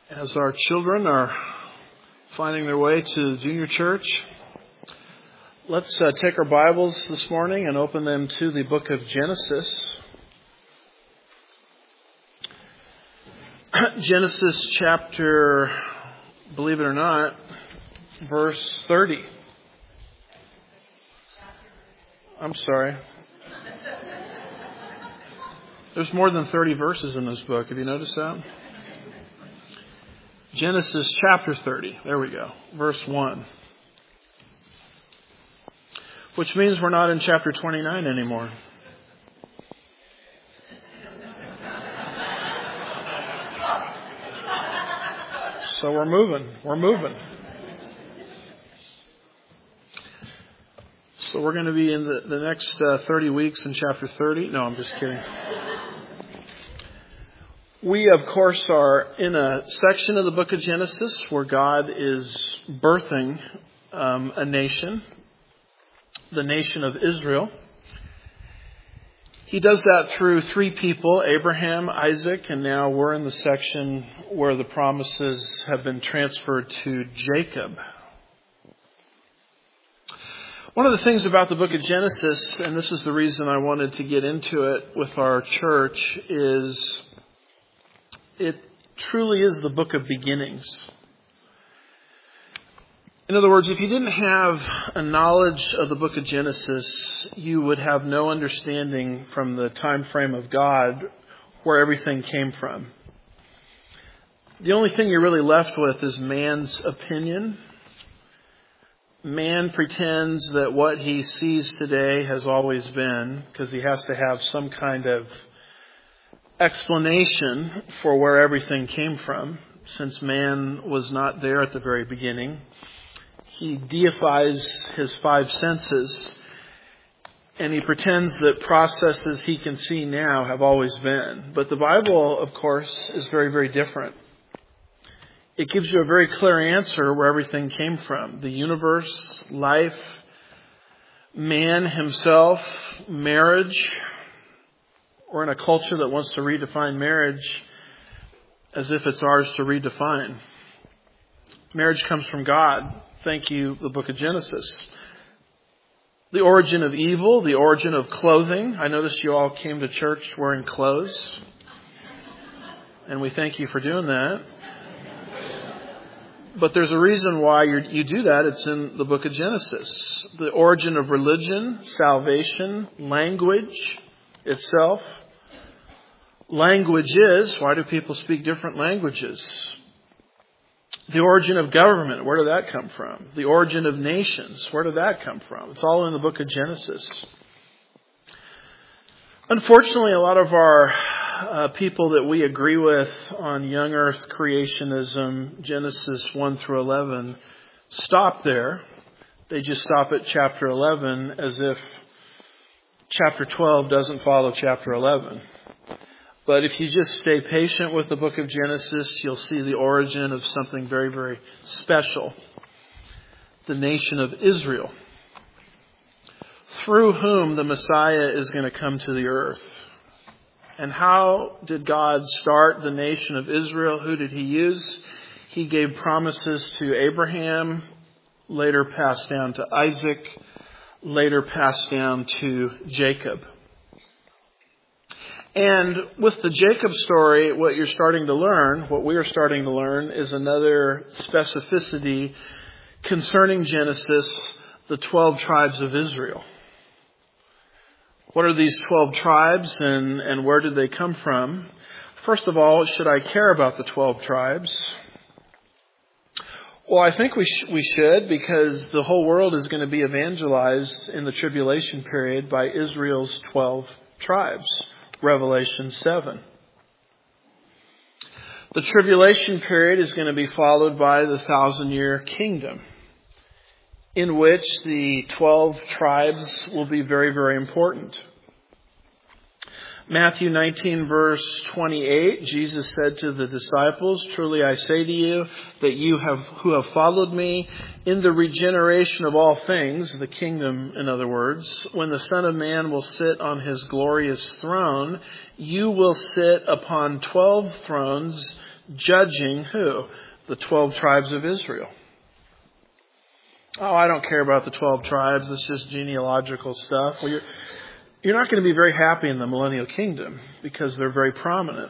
As our children are finding their way to junior church, let's take our Bibles this morning and open them to the book of Genesis. Genesis chapter, believe it or not, verse 30. I'm sorry. There's more than 30 verses in this book. Have you noticed that? Genesis chapter 30. There we go. Verse 1. Which means we're not in chapter 29 anymore. So we're moving. So we're going to be in the next 30 weeks in chapter 30. No, I'm just kidding. We, of course, are in a section of the book of Genesis where God is birthing a nation, the nation of Israel. He does that through three people, Abraham, Isaac, and now we're in the section where the promises have been transferred to Jacob. One of the things about the book of Genesis, and this is the reason I wanted to get into it with our church, is it truly is the book of beginnings. In other words, if you didn't have a knowledge of the book of Genesis, you would have no understanding from the time frame of God where everything came from. The only thing you're really left with is man's opinion. Man pretends that what he sees today has always been, because he has to have some kind of explanation for where everything came from, since man was not there at the very beginning. He deifies his five senses, and he pretends that processes he can see now have always been. But the Bible, of course, is very, very different. It gives you a very clear answer where everything came from. The universe, life, man himself, marriage. We're in a culture that wants to redefine marriage as if it's ours to redefine. Marriage comes from God. Thank you, the book of Genesis. The origin of evil, the origin of clothing. I noticed you all came to church wearing clothes. And we thank you for doing that. But there's a reason why you do that. It's in the book of Genesis. The origin of religion, salvation, language itself. Language is, why do people speak different languages? The origin of government, where did that come from? The origin of nations, where did that come from? It's all in the book of Genesis. Unfortunately, a lot of our people that we agree with on young earth creationism, Genesis 1 through 11, stop there. They just stop at chapter 11 as if chapter 12 doesn't follow chapter 11. But if you just stay patient with the book of Genesis, you'll see the origin of something very, very special. The nation of Israel, through whom the Messiah is going to come to the earth. And how did God start the nation of Israel? Who did he use? He gave promises to Abraham, later passed down to Isaac, later passed down to Jacob. And with the Jacob story, what we are starting to learn is another specificity concerning Genesis, the 12 tribes of Israel. What are these 12 tribes and where did they come from? First of all, should I care about the 12 tribes? Well, I think we should, because the whole world is going to be evangelized in the tribulation period by Israel's 12 tribes. Revelation 7. The tribulation period is going to be followed by the 1,000-year kingdom, in which the 12 tribes will be very, very important. Matthew 19, verse 28, Jesus said to the disciples, "Truly I say to you that you who have followed me in the regeneration of all things," the kingdom, in other words, "when the Son of Man will sit on his glorious throne, you will sit upon 12 thrones, judging who? The 12 tribes of Israel. Oh, I don't care about the 12 tribes. It's just genealogical stuff. Well, you're not going to be very happy in the millennial kingdom because they're very prominent.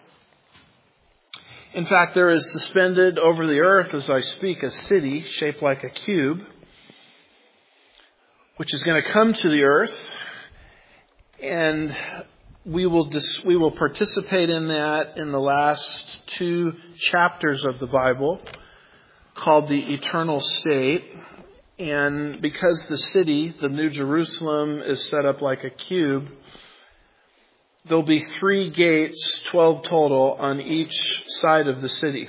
In fact, there is suspended over the earth as I speak a city shaped like a cube, which is going to come to the earth, and we will participate in that in the last 2 chapters of the Bible, called the eternal state. And because the city, the New Jerusalem, is set up like a cube, there'll be 3 gates, 12 total, on each side of the city.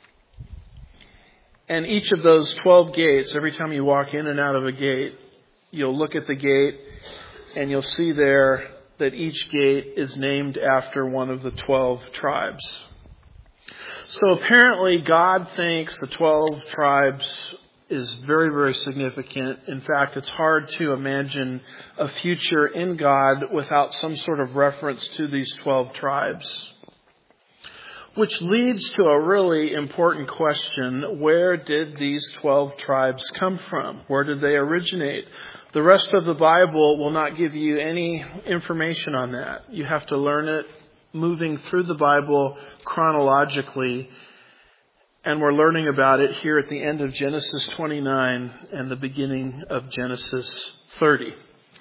And each of those 12 gates, every time you walk in and out of a gate, you'll look at the gate and you'll see there that each gate is named after one of the 12 tribes. So apparently God thinks the 12 tribes is very, very significant. In fact, it's hard to imagine a future in God without some sort of reference to these 12 tribes. Which leads to a really important question. Where did these 12 tribes come from? Where did they originate? The rest of the Bible will not give you any information on that. You have to learn it moving through the Bible chronologically. And we're learning about it here at the end of Genesis 29 and the beginning of Genesis 30.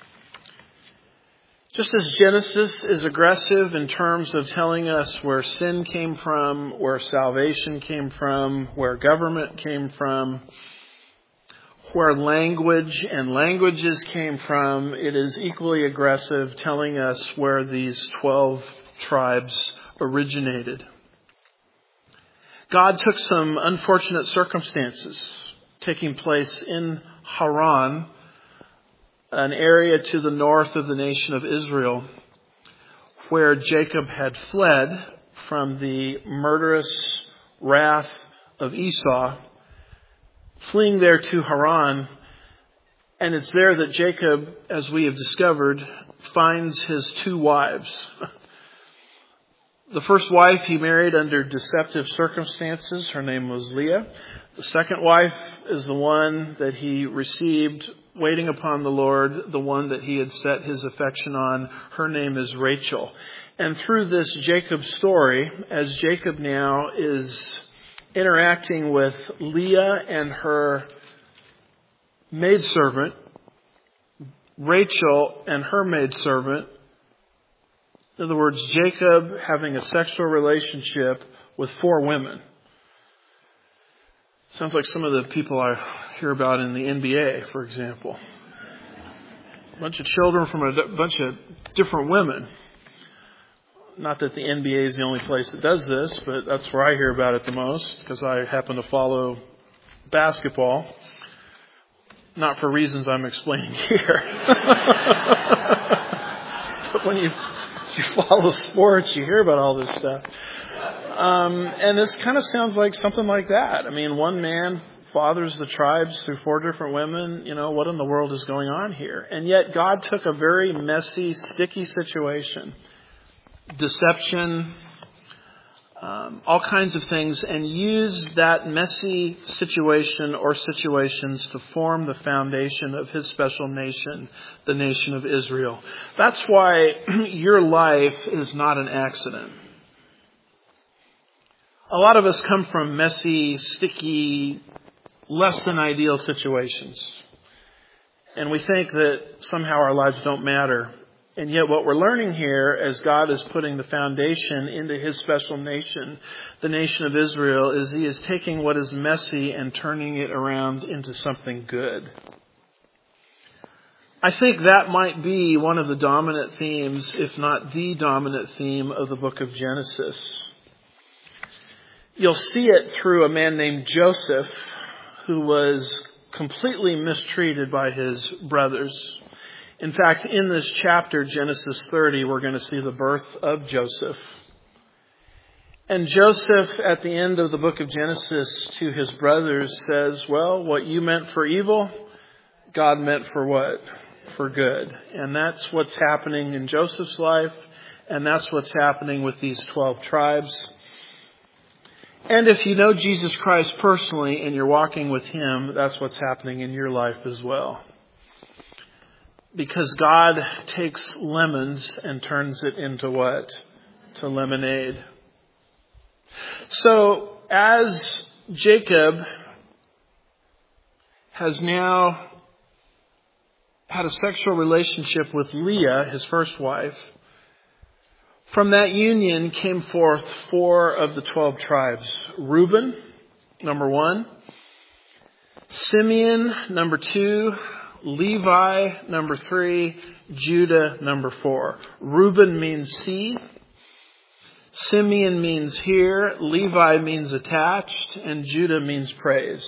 Just as Genesis is aggressive in terms of telling us where sin came from, where salvation came from, where government came from, where language and languages came from, it is equally aggressive telling us where these 12 tribes originated. God took some unfortunate circumstances taking place in Haran, an area to the north of the nation of Israel, where Jacob had fled from the murderous wrath of Esau, fleeing there to Haran. And it's there that Jacob, as we have discovered, finds his 2 wives. The first wife he married under deceptive circumstances. Her name was Leah. The second wife is the one that he received waiting upon the Lord, the one that he had set his affection on. Her name is Rachel. And through this Jacob story, as Jacob now is interacting with Leah and her maidservant, Rachel and her maidservant, in other words, Jacob having a sexual relationship with 4 women. Sounds like some of the people I hear about in the NBA, for example. A bunch of children from a bunch of different women. Not that the NBA is the only place that does this, but that's where I hear about it the most, because I happen to follow basketball. Not for reasons I'm explaining here. But when you follow sports, you hear about all this stuff. And this kind of sounds like something like that. I mean, one man fathers the tribes through 4 different women. You know, what in the world is going on here? And yet God took a very messy, sticky situation, deception, all kinds of things, and used that messy situation or situations to form the foundation of his special nation, the nation of Israel. That's why your life is not an accident. A lot of us come from messy, sticky, less than ideal situations. And we think that somehow our lives don't matter. And yet what we're learning here, as God is putting the foundation into his special nation, the nation of Israel, is he is taking what is messy and turning it around into something good. I think that might be one of the dominant themes, if not the dominant theme, of the book of Genesis. You'll see it through a man named Joseph, who was completely mistreated by his brothers. In fact, in this chapter, Genesis 30, we're going to see the birth of Joseph. And Joseph, at the end of the book of Genesis, to his brothers says, well, what you meant for evil, God meant for what? For good. And that's what's happening in Joseph's life, and that's what's happening with these 12 tribes. And if you know Jesus Christ personally and you're walking with Him, that's what's happening in your life as well. Because God takes lemons and turns it into what? To lemonade. So as Jacob has now had a sexual relationship with Leah, his first wife, from that union came forth 4 of the 12 tribes. Reuben, number 1. Simeon, number 2. Levi, number 3. Judah, number 4. Reuben means seed. Simeon means hear. Levi means attached. And Judah means praise.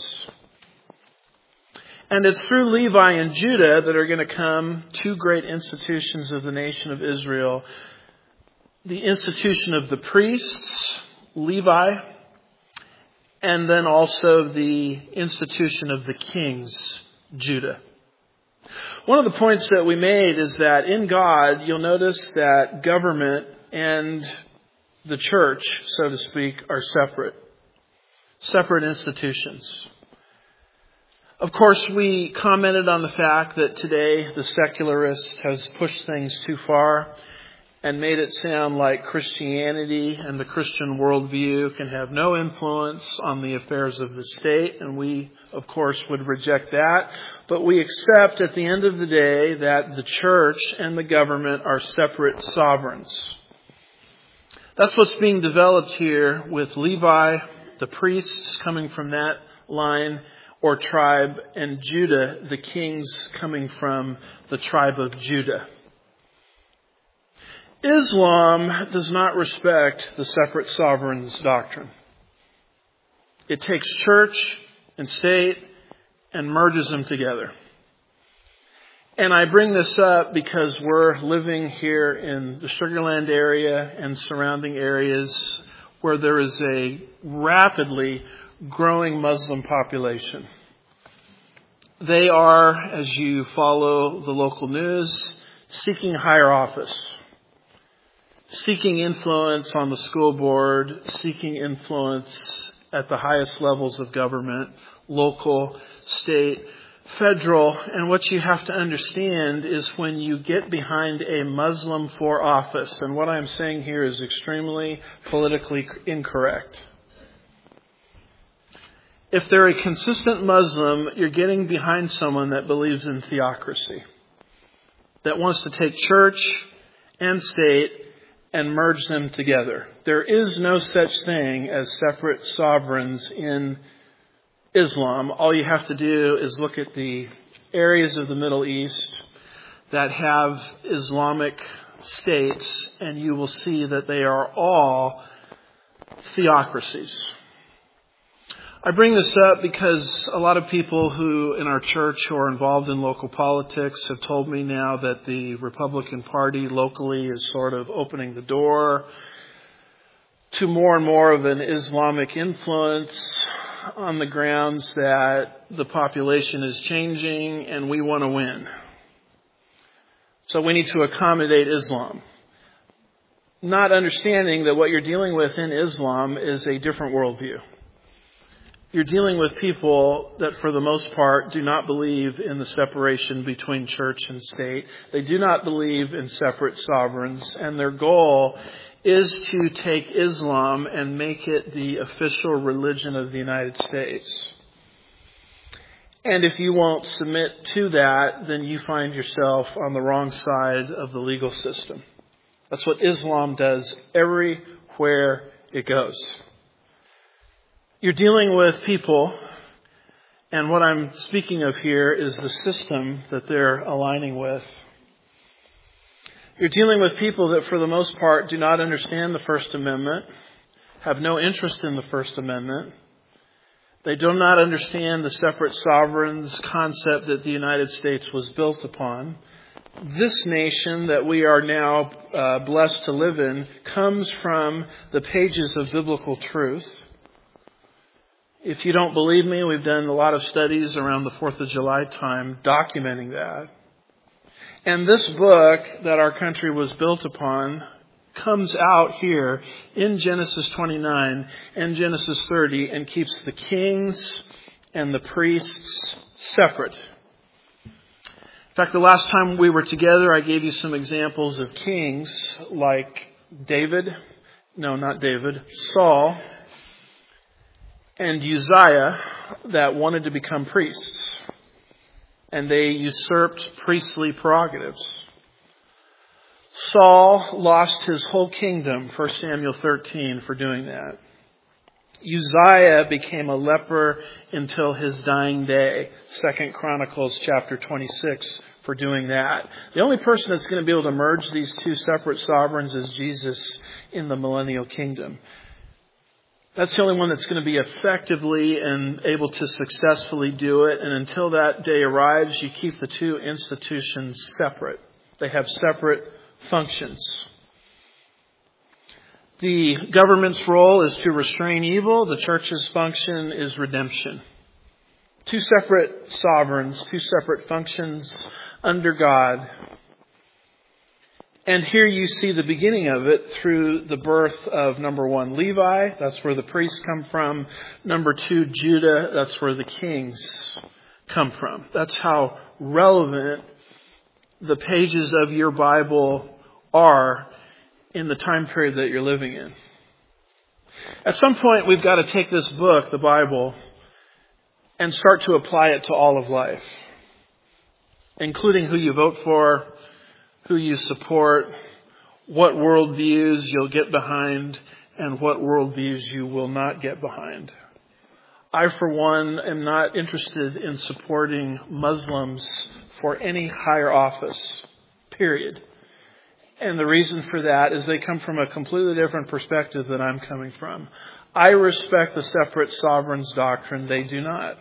And it's through Levi and Judah that are going to come 2 great institutions of the nation of Israel. The institution of the priests, Levi, and then also the institution of the kings, Judah. One of the points that we made is that in God, you'll notice that government and the church, so to speak, are separate institutions. Of course, we commented on the fact that today the secularist has pushed things too far and made it sound like Christianity and the Christian worldview can have no influence on the affairs of the state. And we, of course, would reject that. But we accept at the end of the day that the church and the government are separate sovereigns. That's what's being developed here with Levi, the priests coming from that line or tribe, and Judah, the kings coming from the tribe of Judah. Islam does not respect the separate sovereigns doctrine. It takes church and state and merges them together. And I bring this up because we're living here in the Sugar Land area and surrounding areas where there is a rapidly growing Muslim population. They are, as you follow the local news, seeking higher office. Seeking influence on the school board, seeking influence at the highest levels of government, local, state, federal. And what you have to understand is when you get behind a Muslim for office, and what I'm saying here is extremely politically incorrect. If they're a consistent Muslim, you're getting behind someone that believes in theocracy, that wants to take church and state and merge them together. There is no such thing as separate sovereigns in Islam. All you have to do is look at the areas of the Middle East that have Islamic states, and you will see that they are all theocracies. I bring this up because a lot of people who in our church who are involved in local politics have told me now that the Republican Party locally is sort of opening the door to more and more of an Islamic influence on the grounds that the population is changing and we want to win. So we need to accommodate Islam. Not understanding that what you're dealing with in Islam is a different worldview. You're dealing with people that for the most part do not believe in the separation between church and state. They do not believe in separate sovereigns, and their goal is to take Islam and make it the official religion of the United States. And if you won't submit to that, then you find yourself on the wrong side of the legal system. That's what Islam does everywhere it goes. You're dealing with people, and what I'm speaking of here is the system that they're aligning with. You're dealing with people that for the most part do not understand the First Amendment, have no interest in the First Amendment. They do not understand the separate sovereigns concept that the United States was built upon. This nation that we are now blessed to live in comes from the pages of biblical truth. If you don't believe me, we've done a lot of studies around the 4th of July time documenting that. And this book that our country was built upon comes out here in Genesis 29 and Genesis 30 and keeps the kings and the priests separate. In fact, the last time we were together, I gave you some examples of kings like Saul and Uzziah that wanted to become priests. And they usurped priestly prerogatives. Saul lost his whole kingdom, 1 Samuel 13, for doing that. Uzziah became a leper until his dying day, 2 Chronicles chapter 26, for doing that. The only person that's going to be able to merge these two separate sovereigns is Jesus in the millennial kingdom. That's the only one that's going to be effectively and able to successfully do it. And until that day arrives, you keep the two institutions separate. They have separate functions. The government's role is to restrain evil. The church's function is redemption. Two separate sovereigns, two separate functions under God. And here you see the beginning of it through the birth of, number one, Levi. That's where the priests come from. Number two, Judah. That's where the kings come from. That's how relevant the pages of your Bible are in the time period that you're living in. At some point, we've got to take this book, the Bible, and start to apply it to all of life, including who you vote for, who you support, what worldviews you'll get behind, and what worldviews you will not get behind. I, for one, am not interested in supporting Muslims for any higher office, period. And the reason for that is they come from a completely different perspective than I'm coming from. I respect the separate sovereigns doctrine. They do not.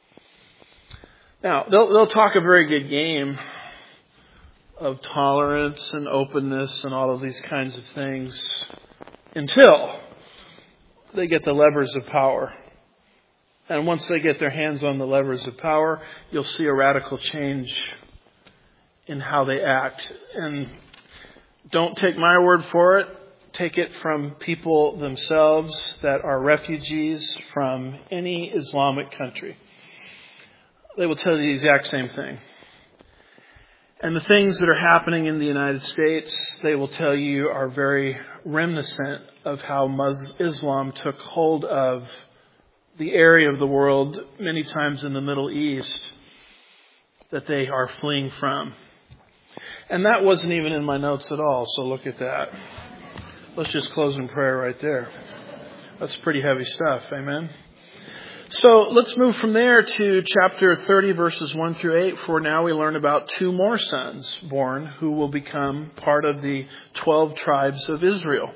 Now, they'll talk a very good game of tolerance and openness and all of these kinds of things until they get the levers of power. And once they get their hands on the levers of power, you'll see a radical change in how they act. And don't take my word for it. Take it from people themselves that are refugees from any Islamic country. They will tell you the exact same thing. And the things that are happening in the United States, they will tell you, are very reminiscent of how Islam took hold of the area of the world, many times in the Middle East, that they are fleeing from. And that wasn't even in my notes at all, so look at that. Let's just close in prayer right there. That's pretty heavy stuff, amen? So let's move from there to chapter 30, verses 1 through 8. For now we learn about two more sons born who will become part of the 12 tribes of Israel.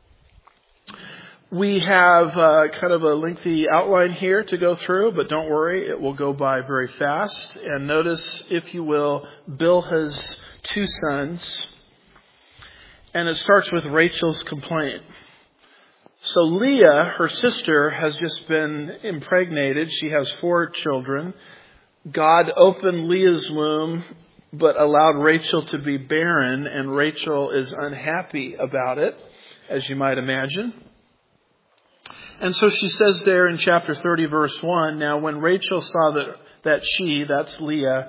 We have kind of a lengthy outline here to go through, but don't worry, it will go by very fast. And notice, if you will, Bilhah's two sons. And it starts with Rachel's complaint. So Leah, her sister, has just been impregnated. She has 4 children. God opened Leah's womb, but allowed Rachel to be barren, and Rachel is unhappy about it, as you might imagine. And so she says there in chapter 30, verse 1, now when Rachel saw that she, that's Leah,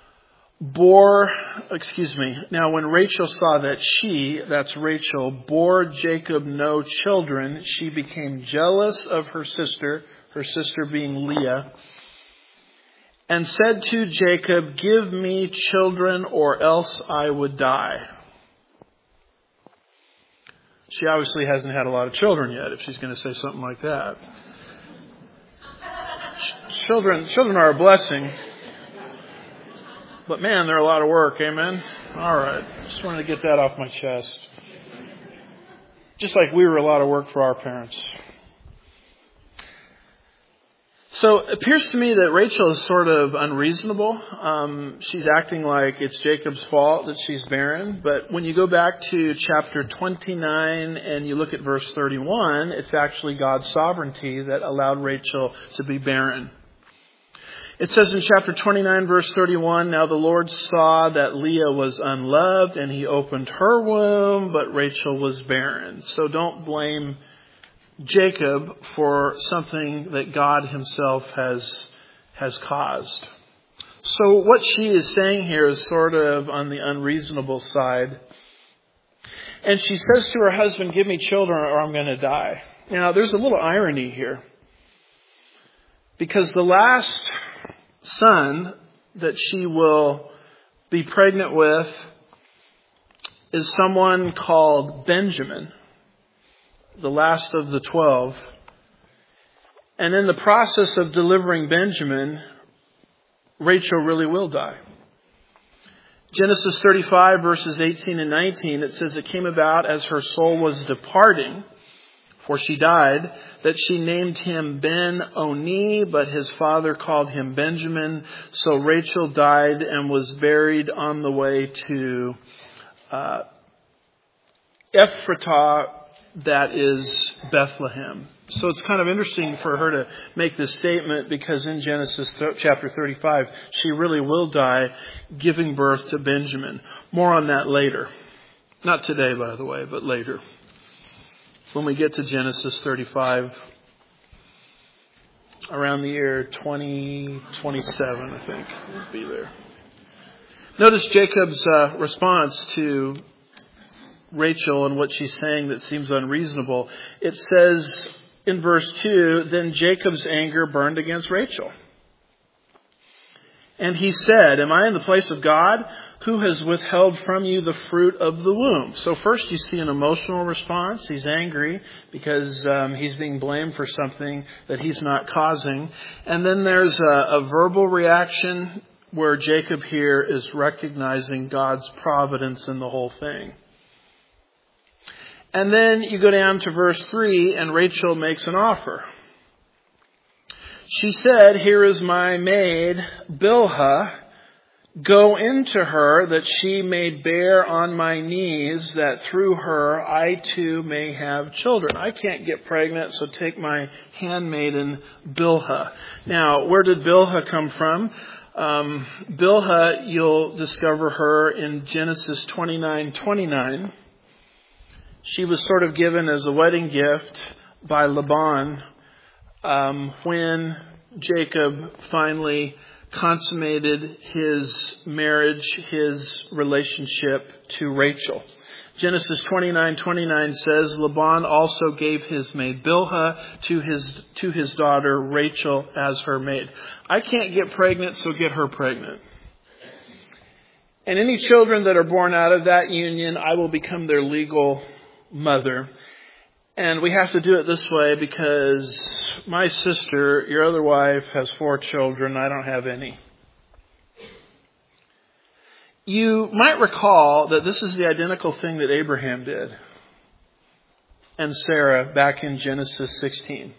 now when Rachel saw that she, that's Rachel, bore Jacob no children, she became jealous of her sister being Leah, and said to Jacob, give me children or else I would die. She obviously hasn't had a lot of children yet, if she's going to say something like that. Children are a blessing. But man, they're a lot of work, amen? All right, just wanted to get that off my chest. Just like we were a lot of work for our parents. So it appears to me that Rachel is sort of unreasonable. She's acting like it's Jacob's fault that she's barren. But when you go back to chapter 29 and you look at verse 31, it's actually God's sovereignty that allowed Rachel to be barren. It says in chapter 29, verse 31, "Now the Lord saw that Leah was unloved, and he opened her womb, but Rachel was barren." So don't blame Jacob for something that God himself has caused. So what she is saying here is sort of on the unreasonable side. And she says to her husband, "Give me children or I'm going to die." Now, there's a little irony here. Because the last son that she will be pregnant with is someone called Benjamin, the last of the 12. And in the process of delivering Benjamin, Rachel really will die. Genesis 35 verses 18 and 19, it says, "It came about as her soul was departing, for she died, that she named him Ben-Oni, but his father called him Benjamin. So Rachel died and was buried on the way to Ephratah, that is Bethlehem." So it's kind of interesting for her to make this statement, because in Genesis chapter 35, she really will die giving birth to Benjamin. More on that later. Not today, by the way, but later. When we get to Genesis 35, around the year 2027, I think we'll be there. Notice Jacob's response to Rachel and what she's saying that seems unreasonable. It says in verse 2, "Then Jacob's anger burned against Rachel. And he said, 'Am I in the place of God, who has withheld from you the fruit of the womb?'" So first you see an emotional response. He's angry because he's being blamed for something that he's not causing. And then there's a verbal reaction where Jacob here is recognizing God's providence in the whole thing. And then you go down to verse 3, and Rachel makes an offer. She said, "Here is my maid, Bilhah. Go into her, that she may bear on my knees, that through her I too may have children. I can't get pregnant, so take my handmaiden, Bilhah." Now, where did Bilhah come from? Bilhah, you'll discover her in Genesis 29:29. She was sort of given as a wedding gift by Laban when Jacob finally consummated his marriage, his relationship to Rachel. Genesis 29:29 says, "Laban also gave his maid Bilhah to his daughter Rachel as her maid." I can't get pregnant, so get her pregnant. And any children that are born out of that union, I will become their legal mother. And we have to do it this way because my sister, your other wife, has 4 children. I don't have any. You might recall that this is the identical thing that Abraham did and Sarah back in Genesis 16.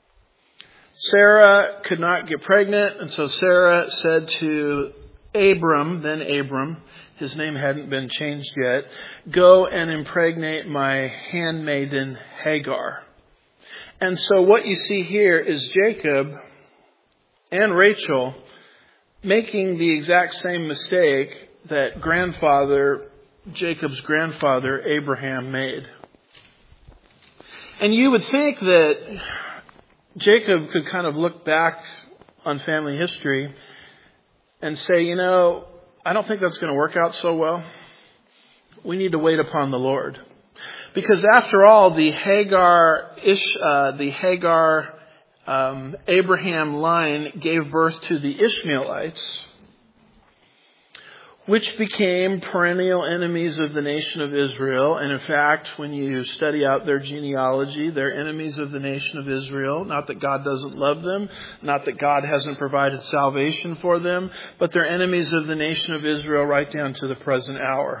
Sarah could not get pregnant, and so Sarah said to Abram, then Abram, his name hadn't been changed yet, "Go and impregnate my handmaiden Hagar." And so what you see here is Jacob and Rachel making the exact same mistake that Jacob's grandfather Abraham made. And you would think that Jacob could kind of look back on family history and say, I don't think that's going to work out so well. We need to wait upon the Lord. Because after all, the Abraham line gave birth to the Ishmaelites, which became perennial enemies of the nation of Israel. And in fact, when you study out their genealogy, they're enemies of the nation of Israel. Not that God doesn't love them, not that God hasn't provided salvation for them, but they're enemies of the nation of Israel right down to the present hour.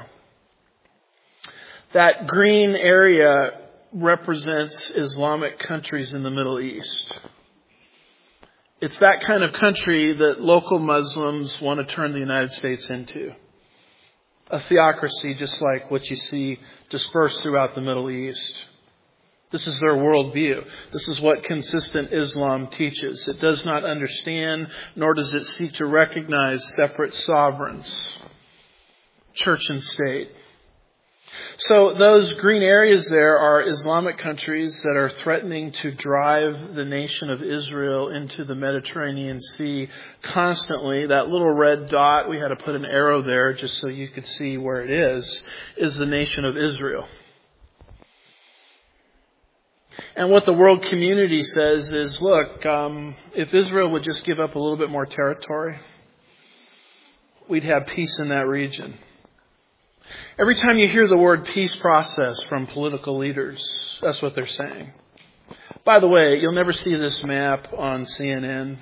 That green area represents Islamic countries in the Middle East. It's that kind of country that local Muslims want to turn the United States into. A theocracy just like what you see dispersed throughout the Middle East. This is their worldview. This is what consistent Islam teaches. It does not understand, nor does it seek to recognize separate sovereigns, church and state. So those green areas there are Islamic countries that are threatening to drive the nation of Israel into the Mediterranean Sea constantly. That little red dot, we had to put an arrow there just so you could see where it is the nation of Israel. And what the world community says is, look, if Israel would just give up a little bit more territory, we'd have peace in that region. Every time you hear the word peace process from political leaders, that's what they're saying. By the way, you'll never see this map on CNN,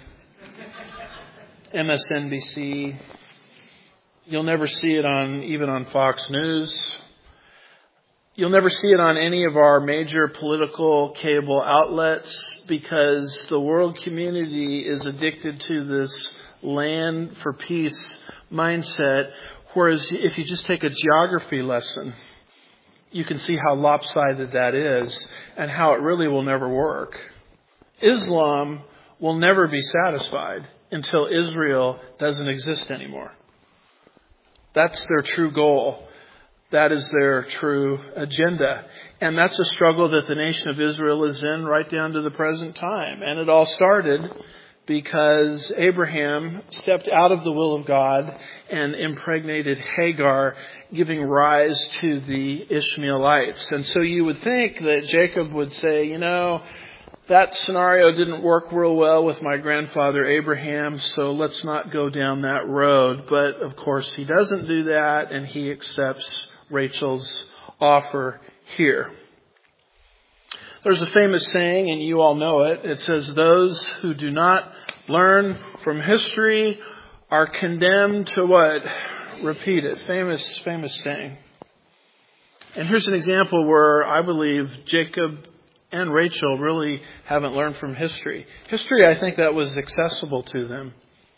MSNBC. You'll never see it even on Fox News. You'll never see it on any of our major political cable outlets because the world community is addicted to this land for peace mindset. Whereas if you just take a geography lesson, you can see how lopsided that is and how it really will never work. Islam will never be satisfied until Israel doesn't exist anymore. That's their true goal. That is their true agenda. And that's a struggle that the nation of Israel is in right down to the present time. And it all started because Abraham stepped out of the will of God and impregnated Hagar, giving rise to the Ishmaelites. And so you would think that Jacob would say, that scenario didn't work real well with my grandfather Abraham, so let's not go down that road. But of course he doesn't do that, and he accepts Rachel's offer here. There's a famous saying, and you all know it. It says, those who do not learn from history are condemned to what? Repeat it. Famous saying. And here's an example where I believe Jacob and Rachel really haven't learned from history. History, I think that was accessible to them.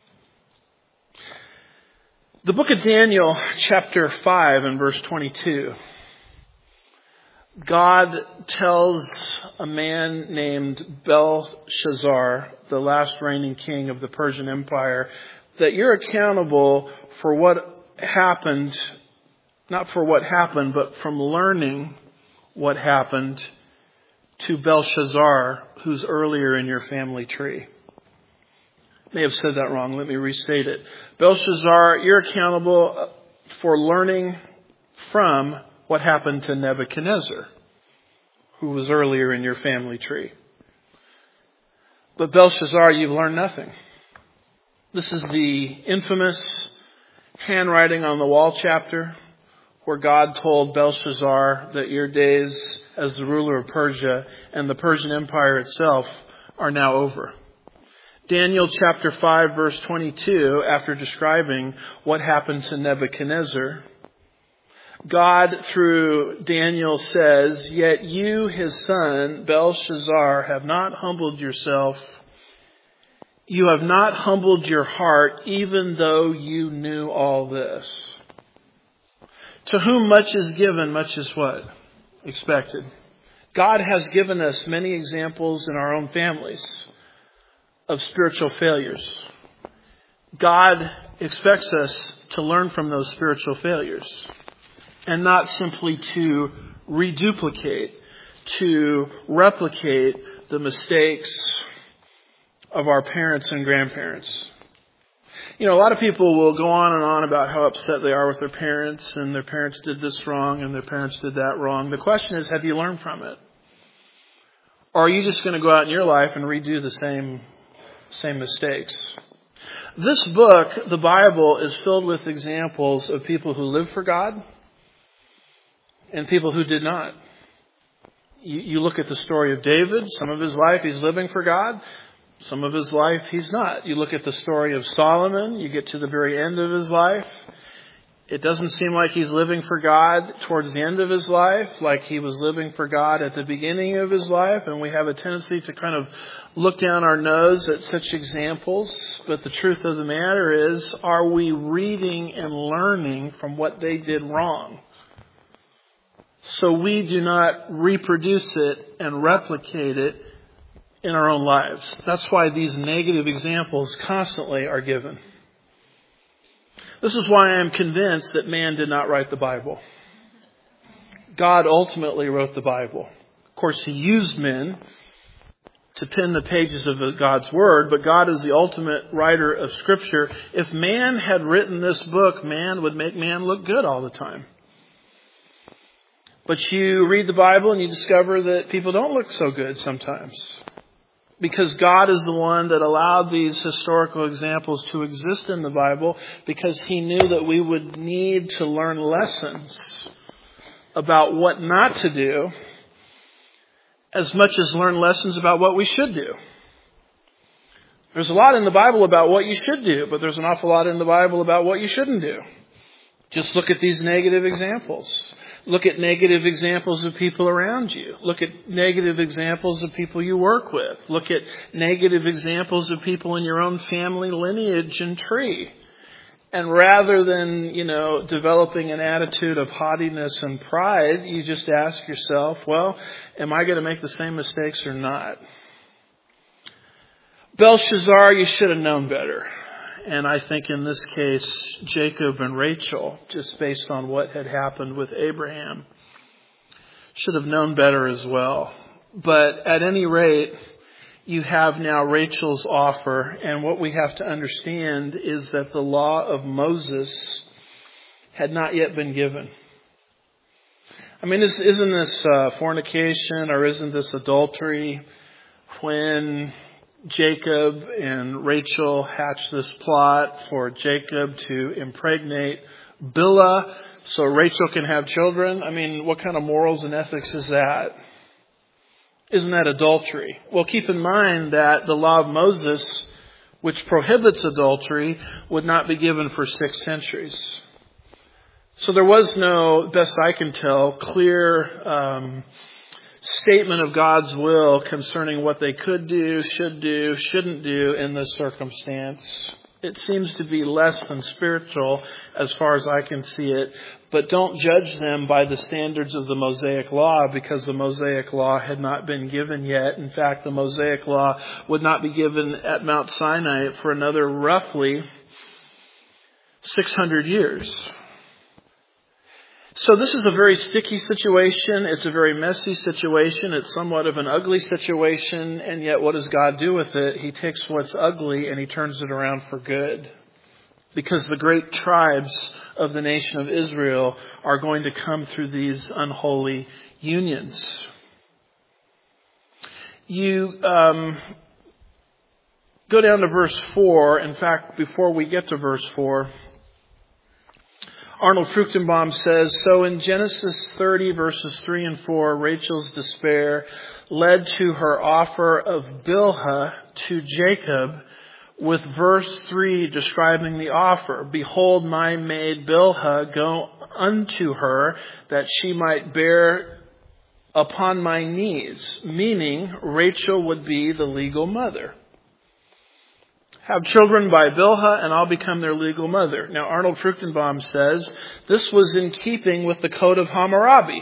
The book of Daniel, chapter 5 and verse 22. God tells a man named Belshazzar, the last reigning king of the Persian Empire, that you're accountable for what happened, not for what happened, but from learning what happened to Belshazzar, who's earlier in your family tree. May have said that wrong. Let me restate it. Belshazzar, you're accountable for learning from what happened to Nebuchadnezzar, who was earlier in your family tree. But Belshazzar, you've learned nothing. This is the infamous handwriting on the wall chapter where God told Belshazzar that your days as the ruler of Persia and the Persian Empire itself are now over. Daniel chapter 5 verse 22, after describing what happened to Nebuchadnezzar, God, through Daniel, says, yet you, his son, Belshazzar, have not humbled yourself. You have not humbled your heart, even though you knew all this. To whom much is given, much is what? Expected. God has given us many examples in our own families of spiritual failures. God expects us to learn from those spiritual failures and not simply to reduplicate, to replicate the mistakes of our parents and grandparents. A lot of people will go on and on about how upset they are with their parents, and their parents did this wrong and their parents did that wrong. The question is, have you learned from it? Or are you just going to go out in your life and redo the same mistakes? This book, the Bible, is filled with examples of people who lived for God and people who did not. You look at the story of David. Some of his life he's living for God. Some of his life he's not. You look at the story of Solomon. You get to the very end of his life. It doesn't seem like he's living for God towards the end of his life, like he was living for God at the beginning of his life. And we have a tendency to kind of look down our nose at such examples. But the truth of the matter is, are we reading and learning from what they did wrong? so we do not reproduce it and replicate it in our own lives. That's why these negative examples constantly are given. This is why I am convinced that man did not write the Bible. God ultimately wrote the Bible. Of course, He used men to pen the pages of God's Word, but God is the ultimate writer of Scripture. If man had written this book, man would make man look good all the time. But you read the Bible and you discover that people don't look so good sometimes. Because God is the one that allowed these historical examples to exist in the Bible, because He knew that we would need to learn lessons about what not to do as much as learn lessons about what we should do. There's a lot in the Bible about what you should do, but there's an awful lot in the Bible about what you shouldn't do. Just look at these negative examples. Look at negative examples of people around you. Look at negative examples of people you work with. Look at negative examples of people in your own family lineage and tree. And rather than, developing an attitude of haughtiness and pride, you just ask yourself, well, am I going to make the same mistakes or not? Belshazzar, you should have known better. And I think in this case, Jacob and Rachel, just based on what had happened with Abraham, should have known better as well. But at any rate, you have now Rachel's offer. And what we have to understand is that the law of Moses had not yet been given. I mean, isn't this fornication or isn't this adultery when Jacob and Rachel hatch this plot for Jacob to impregnate Bilhah so Rachel can have children? I mean, what kind of morals and ethics is that? Isn't that adultery? Well, keep in mind that the law of Moses, which prohibits adultery, would not be given for 6 centuries. So there was no, best I can tell, clear statement of God's will concerning what they could do, should do, shouldn't do in this circumstance. It seems to be less than spiritual as far as I can see it. But don't judge them by the standards of the Mosaic Law, because the Mosaic Law had not been given yet. In fact, the Mosaic Law would not be given at Mount Sinai for another roughly 600 years. So this is a very sticky situation. It's a very messy situation. It's somewhat of an ugly situation. And yet what does God do with it? He takes what's ugly and He turns it around for good. Because the great tribes of the nation of Israel are going to come through these unholy unions. You go down to verse 4. In fact, before we get to verse 4, Arnold Fruchtenbaum says, so in Genesis 30 verses 3 and 4, Rachel's despair led to her offer of Bilhah to Jacob, with verse 3 describing the offer. Behold, my maid Bilhah, go unto her, that she might bear upon my knees. Meaning, Rachel would be the legal mother. Have children by Bilhah, and I'll become their legal mother. Now, Arnold Fruchtenbaum says this was in keeping with the Code of Hammurabi,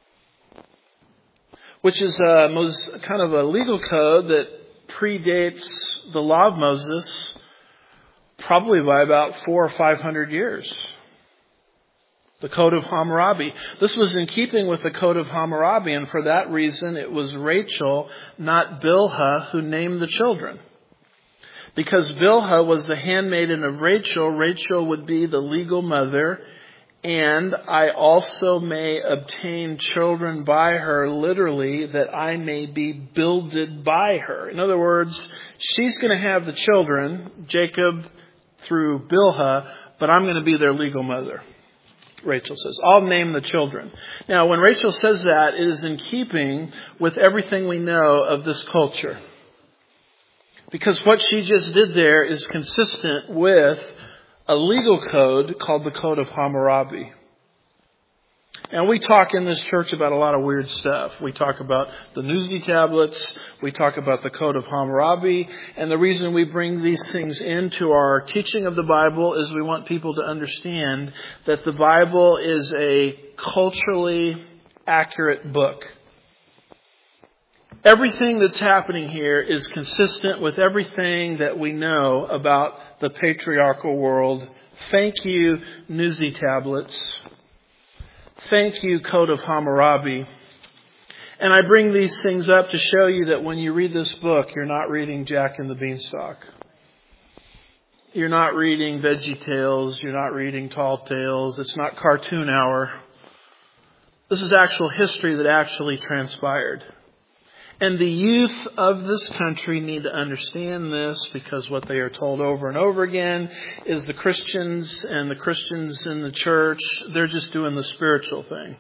which is kind of a legal code that predates the law of Moses probably by about 400 or 500 years. The Code of Hammurabi. This was in keeping with the Code of Hammurabi, and for that reason it was Rachel, not Bilhah, who named the children. Because Bilhah was the handmaiden of Rachel, Rachel would be the legal mother, and I also may obtain children by her, literally, that I may be builded by her. In other words, she's going to have the children, Jacob through Bilhah, but I'm going to be their legal mother. Rachel says, I'll name the children. Now, when Rachel says that, it is in keeping with everything we know of this culture. Because what she just did there is consistent with a legal code called the Code of Hammurabi. And we talk in this church about a lot of weird stuff. We talk about the Nuzi tablets. We talk about the Code of Hammurabi. And the reason we bring these things into our teaching of the Bible is we want people to understand that the Bible is a culturally accurate book. Everything that's happening here is consistent with everything that we know about the patriarchal world. Thank you, Nuzi tablets. Thank you, Code of Hammurabi. And I bring these things up to show you that when you read this book, you're not reading Jack and the Beanstalk. You're not reading Veggie Tales. You're not reading Tall Tales. It's not cartoon hour. This is actual history that actually transpired. And the youth of this country need to understand this, because what they are told over and over again is the Christians and the Christians in the church, they're just doing the spiritual thing.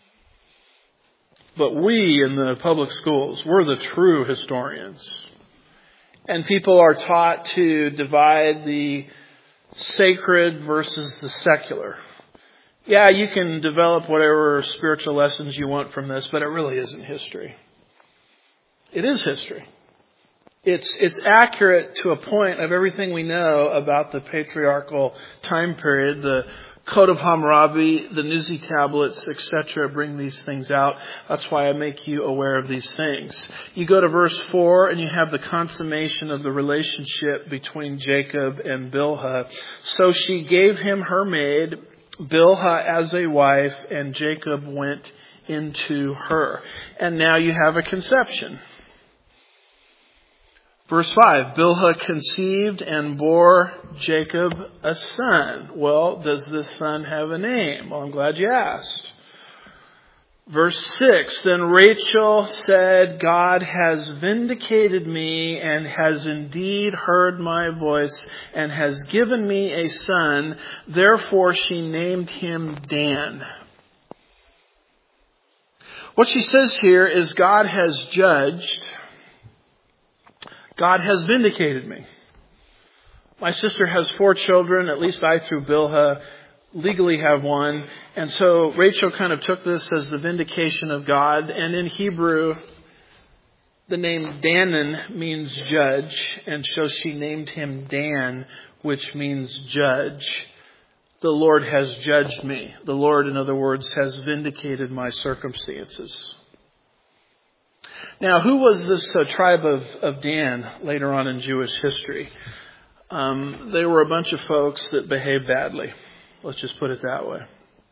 But we in the public schools, we're the true historians. And people are taught to divide the sacred versus the secular. Yeah, you can develop whatever spiritual lessons you want from this, but it really isn't history. It is history. It's accurate to a point of everything we know about the patriarchal time period. The Code of Hammurabi, the Nuzi tablets, etc. bring these things out. That's why I make you aware of these things. You go to verse 4 and you have the consummation of the relationship between Jacob and Bilhah. So she gave him her maid, Bilhah, as a wife, and Jacob went into her. And now you have a conception. Verse 5, Bilhah conceived and bore Jacob a son. Well, does this son have a name? Well, I'm glad you asked. Verse 6, then Rachel said, God has vindicated me and has indeed heard my voice and has given me a son. Therefore she named him Dan. What she says here is God has judged. God has vindicated me. My sister has 4 children, at least I through Bilhah legally have one. And so Rachel kind of took this as the vindication of God. And in Hebrew, the name Danan means judge. And so she named him Dan, which means judge. The Lord has judged me. The Lord, in other words, has vindicated my circumstances. Now, who was this tribe of Dan later on in Jewish history? They were a bunch of folks that behaved badly. Let's just put it that way.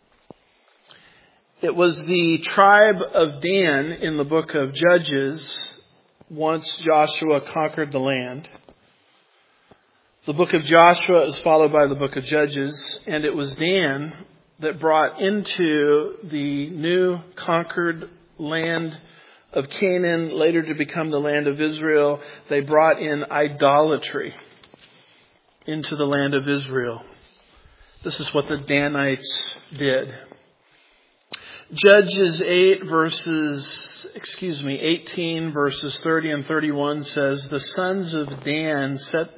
It was the tribe of Dan in the book of Judges once Joshua conquered the land. The book of Joshua is followed by the book of Judges, and it was Dan that brought into the new conquered land of Canaan, later to become the land of Israel. They brought in idolatry into the land of Israel. This is what the Danites did. Judges 18 verses 30 and 31 says, the sons of Dan set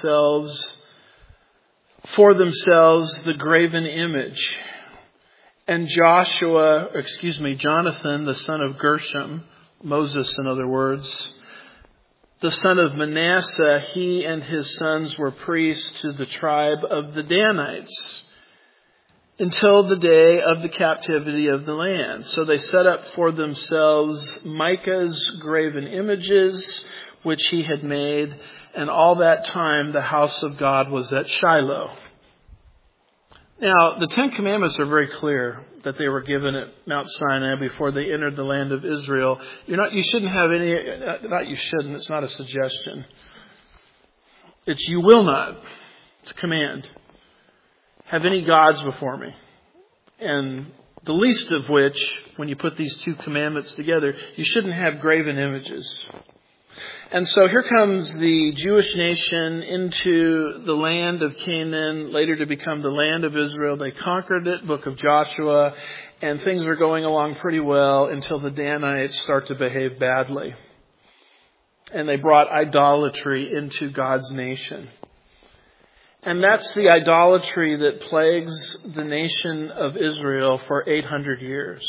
for themselves the graven image. And Jonathan, the son of Gershom, Moses, in other words, the son of Manasseh, he and his sons were priests to the tribe of the Danites until the day of the captivity of the land. So they set up for themselves Micah's graven images, which he had made, and all that time the house of God was at Shiloh. Now, the 10 Commandments are very clear that they were given at Mount Sinai before they entered the land of Israel. You shouldn't have any, not you shouldn't, it's not a suggestion. It's you will not, it's a command, have any gods before me. And the least of which, when you put these 2 commandments together, you shouldn't have graven images. And so here comes the Jewish nation into the land of Canaan, later to become the land of Israel. They conquered it, book of Joshua, and things are going along pretty well until the Danites start to behave badly. And they brought idolatry into God's nation. And that's the idolatry that plagues the nation of Israel for 800 years.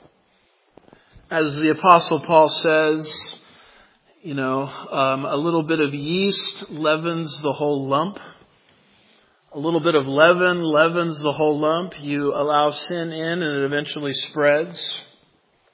As the Apostle Paul says, a little bit of yeast leavens the whole lump. A little bit of leaven leavens the whole lump. You allow sin in and it eventually spreads.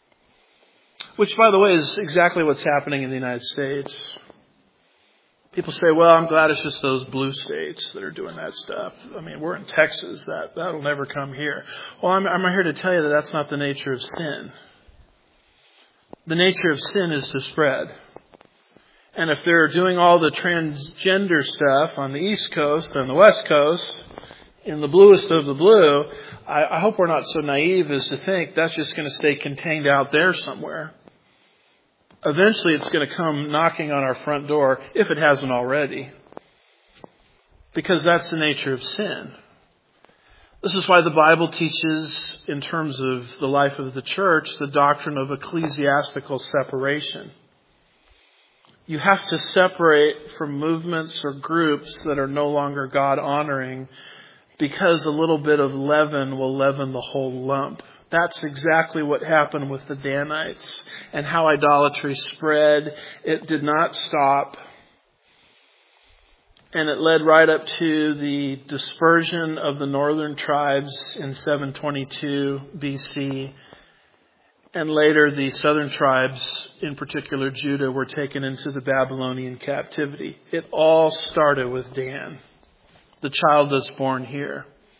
Which, by the way, is exactly what's happening in the United States. People say, well, I'm glad it's just those blue states that are doing that stuff. I mean, we're in Texas. That'll never come here. Well, I'm here to tell you that that's not the nature of sin. The nature of sin is to spread. And if they're doing all the transgender stuff on the East Coast and the West Coast, in the bluest of the blue, I hope we're not so naive as to think that's just going to stay contained out there somewhere. Eventually it's going to come knocking on our front door, if it hasn't already. Because that's the nature of sin. This is why the Bible teaches, in terms of the life of the church, the doctrine of ecclesiastical separation. You have to separate from movements or groups that are no longer God-honoring, because a little bit of leaven will leaven the whole lump. That's exactly what happened with the Danites and how idolatry spread. It did not stop. And it led right up to the dispersion of the northern tribes in 722 BC. And later the southern tribes, in particular Judah, were taken into the Babylonian captivity. It all started with Dan, the child that's born here.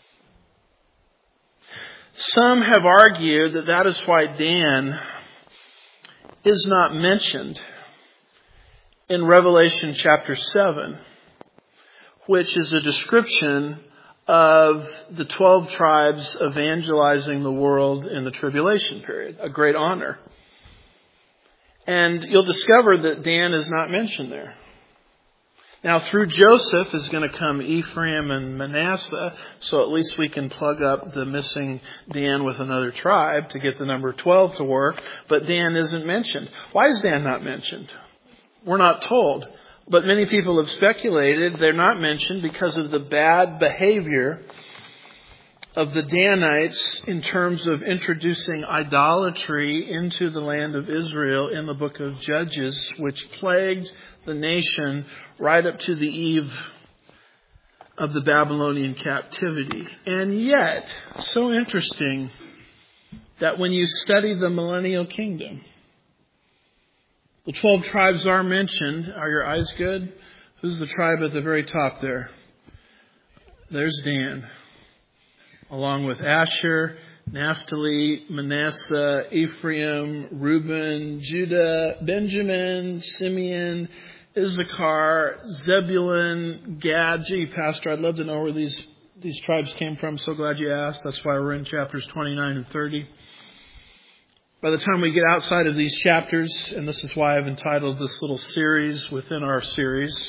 Some have argued that that is why Dan is not mentioned in Revelation chapter 7, which is a description of the 12 tribes evangelizing the world in the tribulation period, a great honor. And you'll discover that Dan is not mentioned there. Now, through Joseph is going to come Ephraim and Manasseh, so at least we can plug up the missing Dan with another tribe to get the number 12 to work, but Dan isn't mentioned. Why is Dan not mentioned? We're not told, but many people have speculated they're not mentioned because of the bad behavior of the Danites in terms of introducing idolatry into the land of Israel in the book of Judges, which plagued the nation right up to the eve of the Babylonian captivity. And yet, so interesting that when you study the millennial kingdom, the 12 tribes are mentioned. Are your eyes good? Who's the tribe at the very top there? There's Dan, along with Asher, Naphtali, Manasseh, Ephraim, Reuben, Judah, Benjamin, Simeon, Issachar, Zebulun, Gad. Gee, Pastor, I'd love to know where these tribes came from. So glad you asked. That's why we're in chapters 29 and 30. By the time we get outside of these chapters, and this is why I've entitled this little series within our series,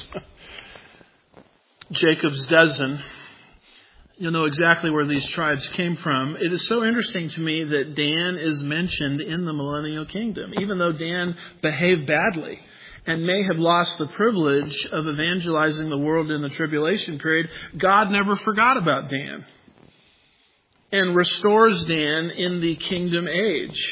Jacob's Dozen, you'll know exactly where these tribes came from. It is so interesting to me that Dan is mentioned in the millennial kingdom, even though Dan behaved badly and may have lost the privilege of evangelizing the world in the tribulation period. God never forgot about Dan and restores Dan in the kingdom age.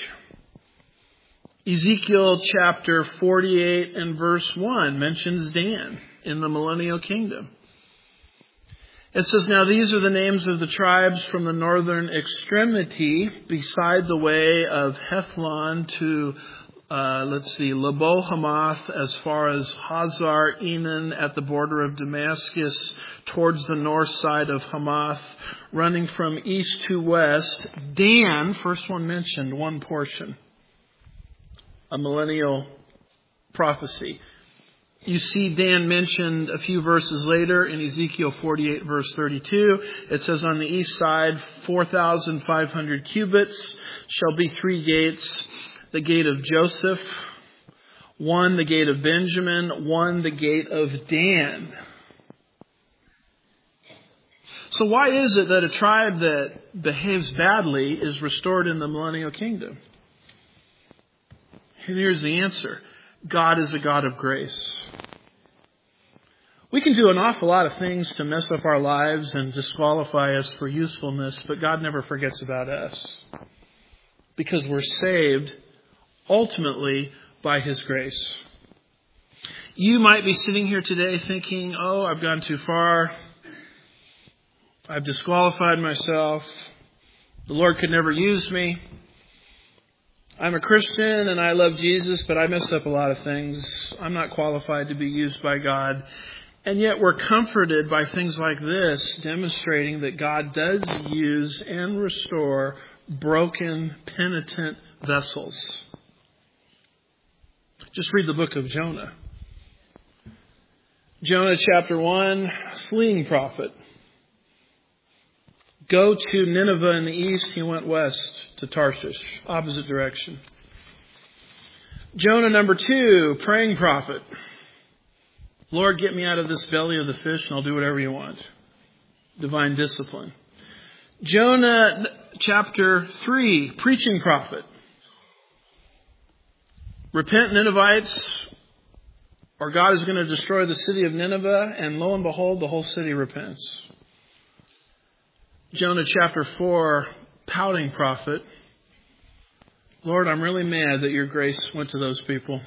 Ezekiel chapter 48 and verse 1 mentions Dan in the millennial kingdom. It says, now these are the names of the tribes from the northern extremity beside the way of Hethlon to, Lebo Hamath, as far as Hazar Enan at the border of Damascus, towards the north side of Hamath, running from east to west. Dan, first one mentioned, one portion. A millennial prophecy. You see Dan mentioned a few verses later in Ezekiel 48 verse 32. It says, on the east side, 4,500 cubits shall be 3 gates. The gate of Joseph, 1 the gate of Benjamin, 1 the gate of Dan. So why is it that a tribe that behaves badly is restored in the millennial kingdom? And here's the answer. God is a God of grace. We can do an awful lot of things to mess up our lives and disqualify us for usefulness, but God never forgets about us because we're saved ultimately by His grace. You might be sitting here today thinking, oh, I've gone too far. I've disqualified myself. The Lord could never use me. I'm a Christian and I love Jesus, but I messed up a lot of things. I'm not qualified to be used by God. And yet we're comforted by things like this, demonstrating that God does use and restore broken, penitent vessels. Just read the book of Jonah. Jonah chapter 1, fleeing prophet. Go to Nineveh in the east, he went west to Tarshish, opposite direction. Jonah number 2, praying prophet. Lord, get me out of this belly of the fish and I'll do whatever you want. Divine discipline. Jonah chapter 3, preaching prophet. Repent, Ninevites, or God is going to destroy the city of Nineveh, and lo and behold, the whole city repents. Jonah chapter 4, pouting prophet. Lord, I'm really mad that your grace went to those people.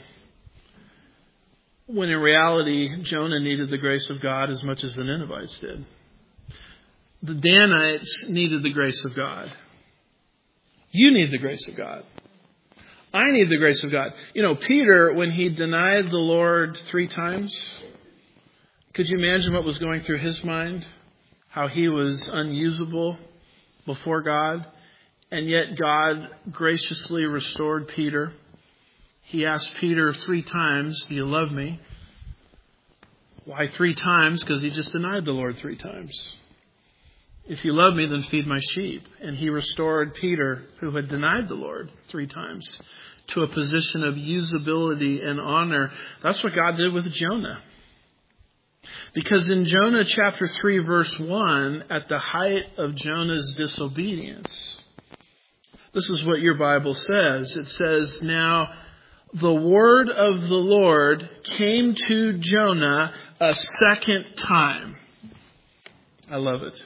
When in reality, Jonah needed the grace of God as much as the Ninevites did. The Danites needed the grace of God. You need the grace of God. I need the grace of God. You know, Peter, when he denied the Lord 3 times, could you imagine what was going through his mind? How he was unusable before God. And yet God graciously restored Peter. He asked Peter 3 times, do you love me? Why 3 times? Because he just denied the Lord 3 times. If you love me, then feed my sheep. And he restored Peter, who had denied the Lord 3 times, to a position of usability and honor. That's what God did with Jonah. Because in Jonah chapter 3, verse 1, at the height of Jonah's disobedience, this is what your Bible says. It says, now the word of the Lord came to Jonah a second time. I love it.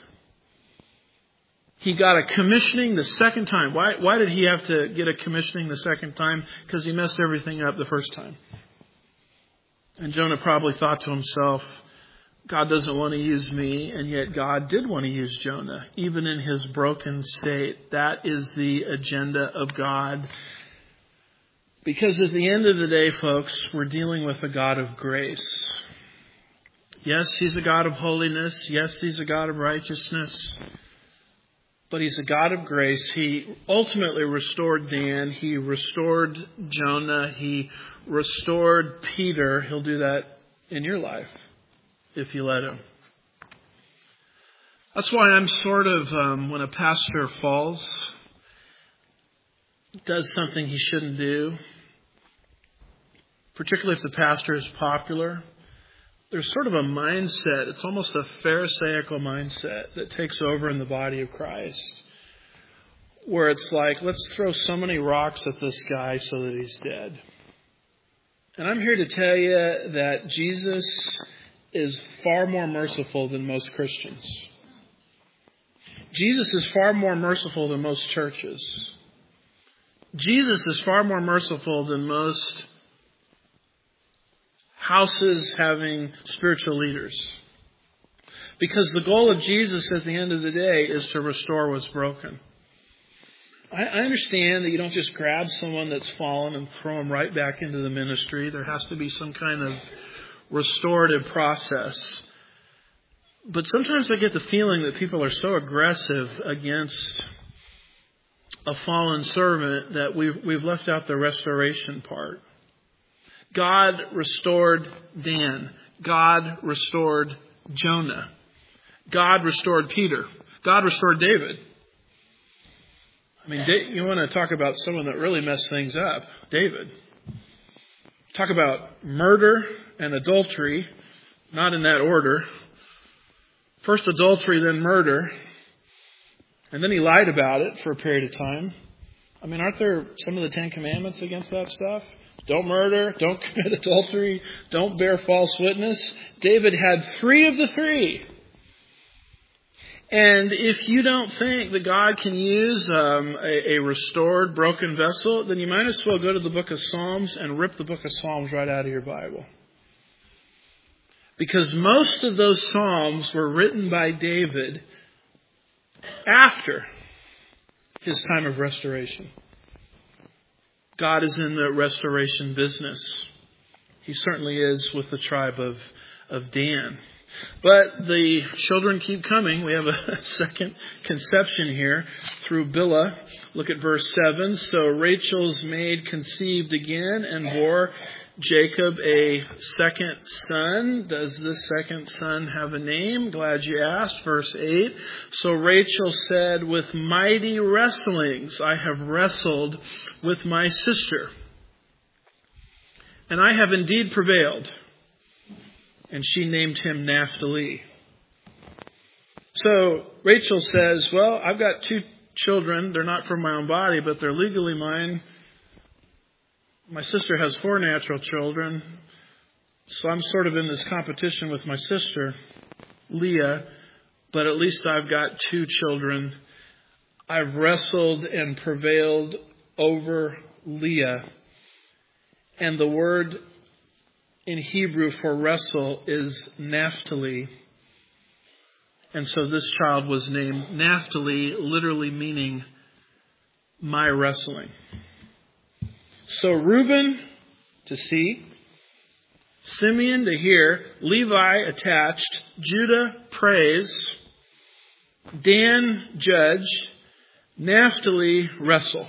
He got a commissioning the second time. Why did he have to get a commissioning the second time? Because he messed everything up the first time. And Jonah probably thought to himself, God doesn't want to use me, and yet God did want to use Jonah, even in his broken state. That is the agenda of God. Because at the end of the day, folks, we're dealing with a God of grace. Yes, he's a God of holiness. Yes, he's a God of righteousness. But he's a God of grace. He ultimately restored Dan. He restored Jonah. He restored Peter. He'll do that in your life if you let him. That's why I'm sort of, when a pastor falls, does something he shouldn't do, particularly if the pastor is popular, there's sort of a mindset, it's almost a Pharisaical mindset that takes over in the body of Christ, where it's like, let's throw so many rocks at this guy so that he's dead. And I'm here to tell you that Jesus is far more merciful than most Christians. Jesus is far more merciful than most churches. Jesus is far more merciful than most houses having spiritual leaders. Because the goal of Jesus at the end of the day is to restore what's broken. I understand that you don't just grab someone that's fallen and throw them right back into the ministry. There has to be some kind of restorative process. But sometimes I get the feeling that people are so aggressive against a fallen servant that we've left out the restoration part. God restored Dan. God restored Jonah. God restored Peter. God restored David. I mean, you want to talk about someone that really messed things up. David. Talk about murder and adultery, not in that order. First adultery, then murder. And then he lied about it for a period of time. I mean, aren't there some of the 10 Commandments against that stuff? Don't murder, don't commit adultery, don't bear false witness. David had 3 of the 3. And if you don't think that God can use a restored, broken vessel, then you might as well go to the book of Psalms and rip the book of Psalms right out of your Bible. Because most of those Psalms were written by David after his time of restoration. God is in the restoration business. He certainly is with the tribe of Dan. But the children keep coming. We have a second conception here through Bilhah. Look at verse 7. So Rachel's maid conceived again and bore Jacob a second son. Does this second son have a name? Glad you asked. Verse 8. So Rachel said, with mighty wrestlings I have wrestled with my sister, and I have indeed prevailed. And she named him Naphtali. So Rachel says, well, I've got 2 children. They're not from my own body, but they're legally mine. My sister has 4 natural children. So I'm sort of in this competition with my sister, Leah. But at least I've got 2 children. I've wrestled and prevailed over Leah. And the word in Hebrew for wrestle is Naphtali. And so this child was named Naphtali, literally meaning my wrestling. So Reuben to see, Simeon to hear, Levi attached, Judah praise, Dan judge, Naphtali wrestle.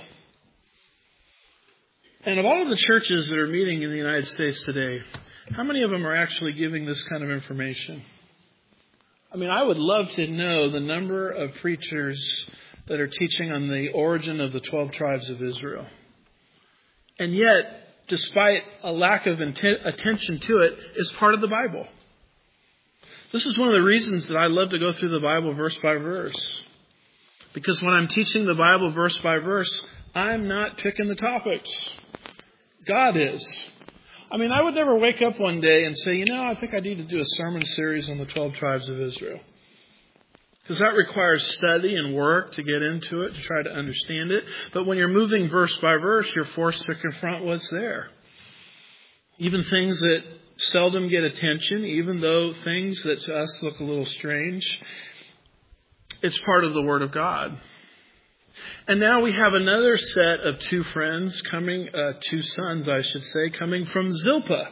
And of all of the churches that are meeting in the United States today, how many of them are actually giving this kind of information? I mean, I would love to know the number of preachers that are teaching on the origin of the 12 tribes of Israel. And yet, despite a lack of attention to it, it's part of the Bible. This is one of the reasons that I love to go through the Bible verse by verse. Because when I'm teaching the Bible verse by verse, I'm not picking the topics. God is. I mean, I would never wake up one day and say, I think I need to do a sermon series on the 12 tribes of Israel. Because that requires study and work to get into it, to try to understand it. But when you're moving verse by verse, you're forced to confront what's there. Even things that seldom get attention, even though things that to us look a little strange, it's part of the Word of God. And now we have another set of 2 friends coming, 2 sons, I should say, coming from Zilpah.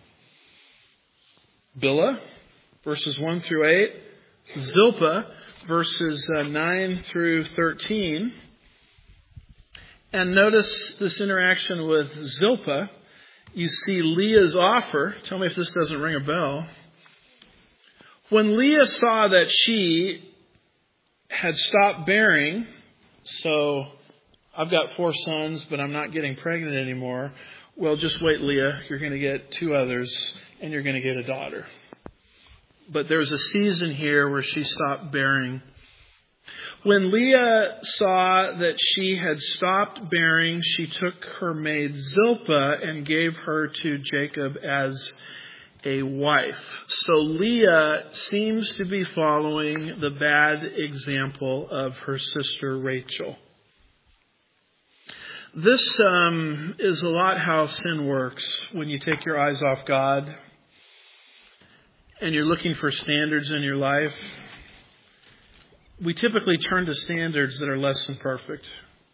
Bilhah, verses 1 through 8. Zilpah, verses 9 through 13. And notice this interaction with Zilpah. You see Leah's offer. Tell me if this doesn't ring a bell. When Leah saw that she had stopped bearing, so I've got 4 sons, but I'm not getting pregnant anymore. Well, just wait, Leah. You're going to get 2 others, and you're going to get a daughter. But there's a season here where she stopped bearing. When Leah saw that she had stopped bearing, she took her maid Zilpah and gave her to Jacob as a wife. So Leah seems to be following the bad example of her sister Rachel. This is a lot how sin works when you take your eyes off God and you're looking for standards in your life. We typically turn to standards that are less than perfect.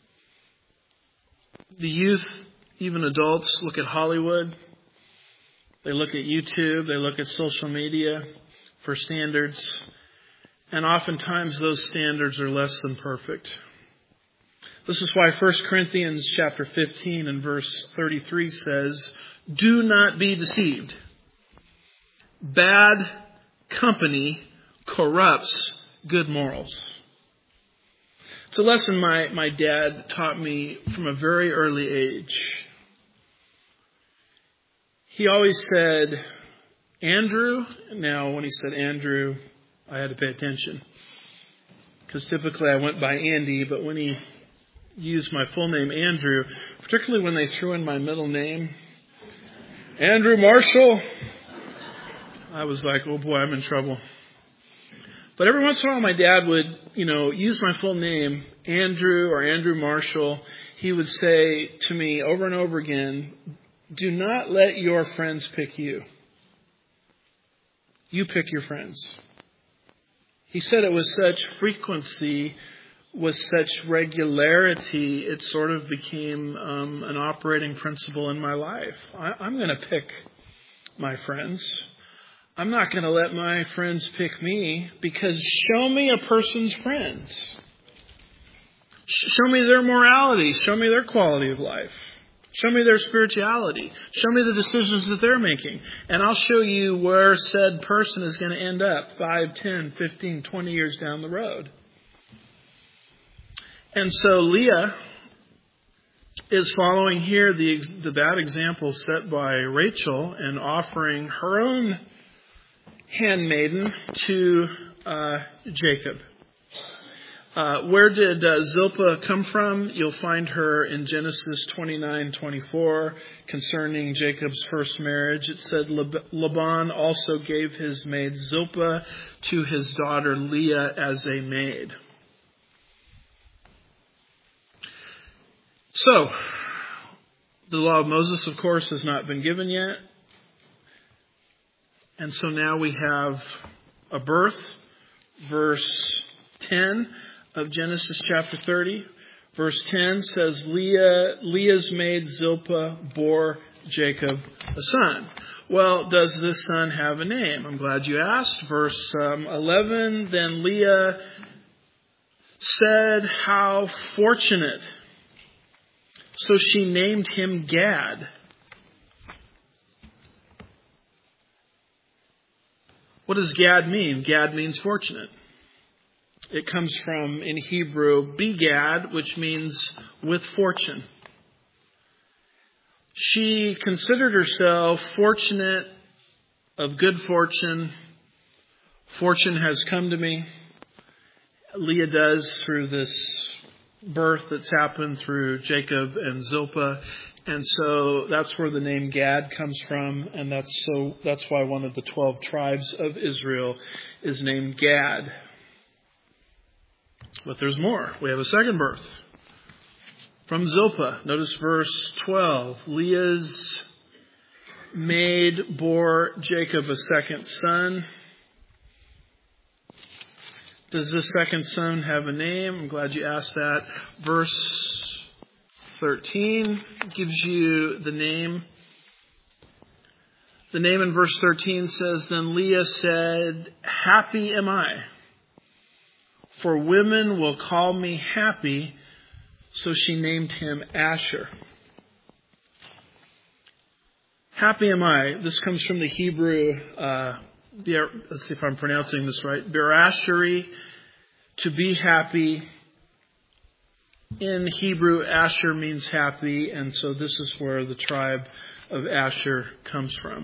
The youth, even adults, look at Hollywood. They look at YouTube. They look at social media for standards. And oftentimes those standards are less than perfect. This is why 1 Corinthians chapter 15 and verse 33 says, do not be deceived. Bad company corrupts good morals. It's a lesson my dad taught me from a very early age. He always said, Andrew. Now, when he said Andrew, I had to pay attention. Because typically I went by Andy, but when he used my full name, Andrew, particularly when they threw in my middle name, Andrew Marshall, I was like, oh boy, I'm in trouble. But every once in a while my dad would, use my full name, Andrew or Andrew Marshall. He would say to me over and over again, do not let your friends pick you. You pick your friends. He said it with such frequency with such regularity, it sort of became an operating principle in my life. I'm going to pick my friends. I'm not going to let my friends pick me, because show me a person's friends. Show me their morality. Show me their quality of life. Show me their spirituality. Show me the decisions that they're making. And I'll show you where said person is going to end up 5, 10, 15, 20 years down the road. And so Leah is following here the bad example set by Rachel and offering her own handmaiden to Jacob. Where did Zilpah come from? You'll find her in Genesis 29:24 concerning Jacob's first marriage. It said Laban also gave his maid Zilpah to his daughter Leah as a maid. So, the law of Moses, of course, has not been given yet. And so now we have a birth, verse 10 of Genesis chapter 30. Verse 10 says, Leah's maid Zilpah bore Jacob a son. Well, does this son have a name? I'm glad you asked. Verse 11, then Leah said, how fortunate. So she named him Gad. What does Gad mean? Gad means fortunate. It comes from, in Hebrew, begad, which means with fortune. She considered herself fortunate, of good fortune. Fortune has come to me. Leah does through this birth that's happened through Jacob and Zilpah. And so that's where the name Gad comes from. And that's why one of the 12 tribes of Israel is named Gad. But there's more. We have a second birth from Zilpah. Notice verse 12. Leah's maid bore Jacob a second son. Does this second son have a name? I'm glad you asked that. Verse 13 gives you the name. The name in verse 13 says, then Leah said, happy am I, for women will call me happy. So she named him Asher. Happy am I. This comes from the Hebrew, let's see if I'm pronouncing this right. Berasheri, to be happy. In Hebrew, Asher means happy, and so this is where the tribe of Asher comes from.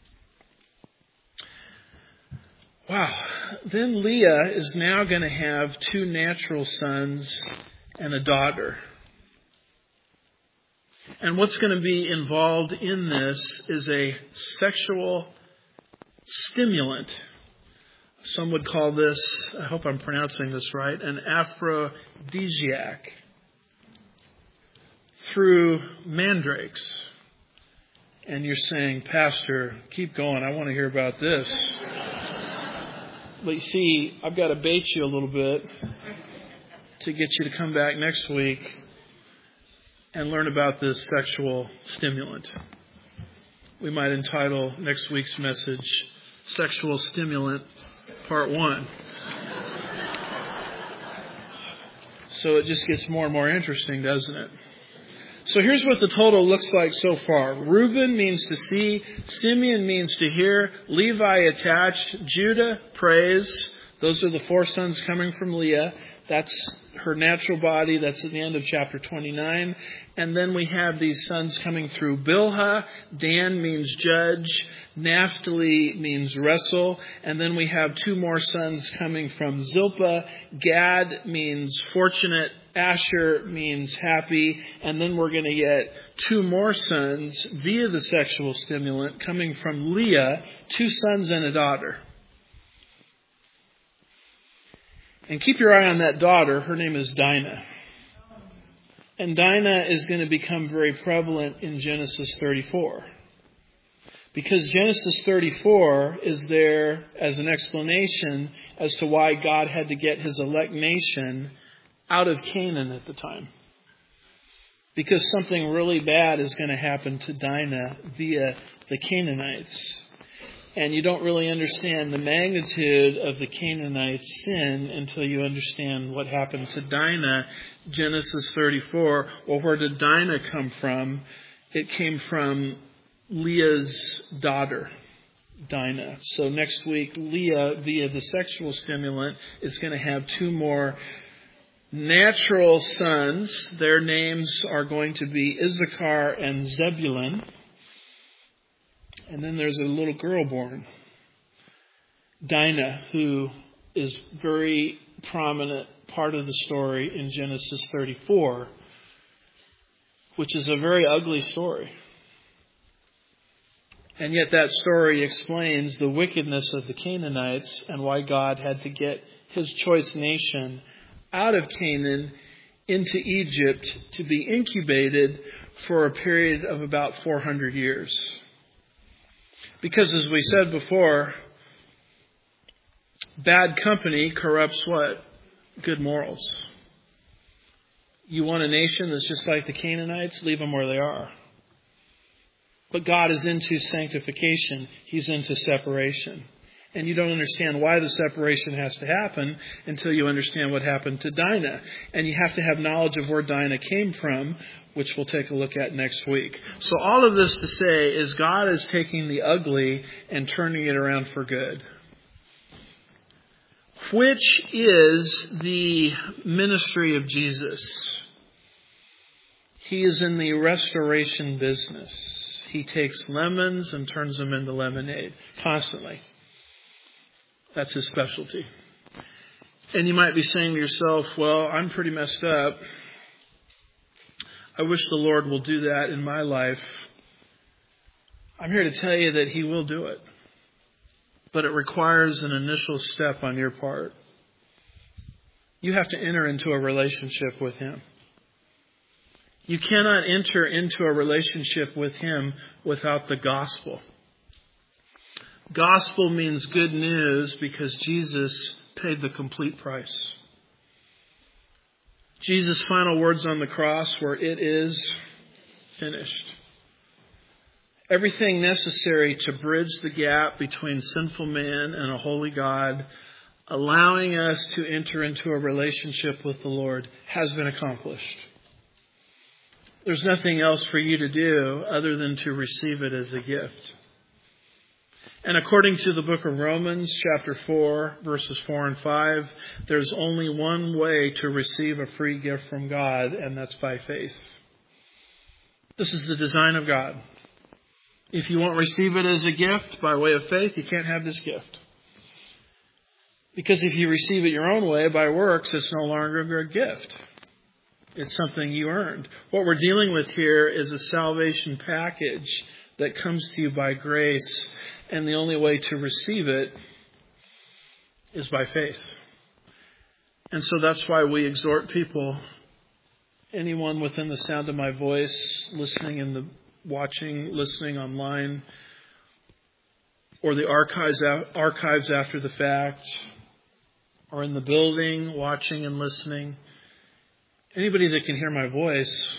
Wow. Then Leah is now going to have 2 natural sons and a daughter. And what's going to be involved in this is a sexual stimulant. Some would call this, I hope I'm pronouncing this right, an aphrodisiac through mandrakes. And you're saying, Pastor, keep going. I want to hear about this. But you see, I've got to bait you a little bit to get you to come back next week and learn about this sexual stimulant. We might entitle next week's message, Sexual Stimulant, Part 1. So it just gets more and more interesting, doesn't it? So here's what the total looks like so far. Reuben means to see. Simeon means to hear. Levi attached. Judah, praise. Those are the 4 sons coming from Leah. That's her natural body. That's at the end of chapter 29. And then we have these sons coming through Bilhah. Dan means judge. Naphtali means wrestle. And then we have 2 more sons coming from Zilpah. Gad means fortunate. Asher means happy. And then we're going to get 2 more sons via the sexual stimulant coming from Leah, 2 sons and a daughter. And keep your eye on that daughter. Her name is Dinah. And Dinah is going to become very prevalent in Genesis 34. Because Genesis 34 is there as an explanation as to why God had to get his elect nation out of Canaan at the time. Because something really bad is going to happen to Dinah via the Canaanites. And you don't really understand the magnitude of the Canaanite sin until you understand what happened to Dinah. Genesis 34. Well, where did Dinah come from? It came from Leah's daughter, Dinah. So next week, Leah, via the sexual stimulant, is going to have two more natural sons. Their names are going to be Issachar and Zebulun. And then there's a little girl born, Dinah, who is very prominent part of the story in Genesis 34, which is a very ugly story. And yet that story explains the wickedness of the Canaanites and why God had to get his choice nation out of Canaan into Egypt to be incubated for a period of about 400 years. Because as we said before, bad company corrupts what? Good morals. You want a nation that's just like the Canaanites? Leave them where they are. But God is into sanctification. He's into separation. And you don't understand why the separation has to happen until you understand what happened to Dinah. And you have to have knowledge of where Dinah came from, which we'll take a look at next week. So all of this to say is God is taking the ugly and turning it around for good. Which is the ministry of Jesus. He is in the restoration business. He takes lemons and turns them into lemonade constantly. That's his specialty. And you might be saying to yourself, well, I'm pretty messed up. I wish the Lord will do that in my life. I'm here to tell you that he will do it. But it requires an initial step on your part. You have to enter into a relationship with him. You cannot enter into a relationship with him without the gospel. Gospel means good news because Jesus paid the complete price. Jesus' final words on the cross were, "It is finished." Everything necessary to bridge the gap between sinful man and a holy God, allowing us to enter into a relationship with the Lord, has been accomplished. There's nothing else for you to do other than to receive it as a gift. And according to the book of Romans, chapter 4, verses 4 and 5, there's only one way to receive a free gift from God, and that's by faith. This is the design of God. If you won't receive it as a gift by way of faith, you can't have this gift. Because if you receive it your own way by works, it's no longer a gift. It's something you earned. What we're dealing with here is a salvation package that comes to you by grace, and the only way to receive it is by faith. And so that's why we exhort people, anyone within the sound of my voice, listening watching, listening online, or the archives after the fact, or in the building, watching and listening. Anybody that can hear my voice,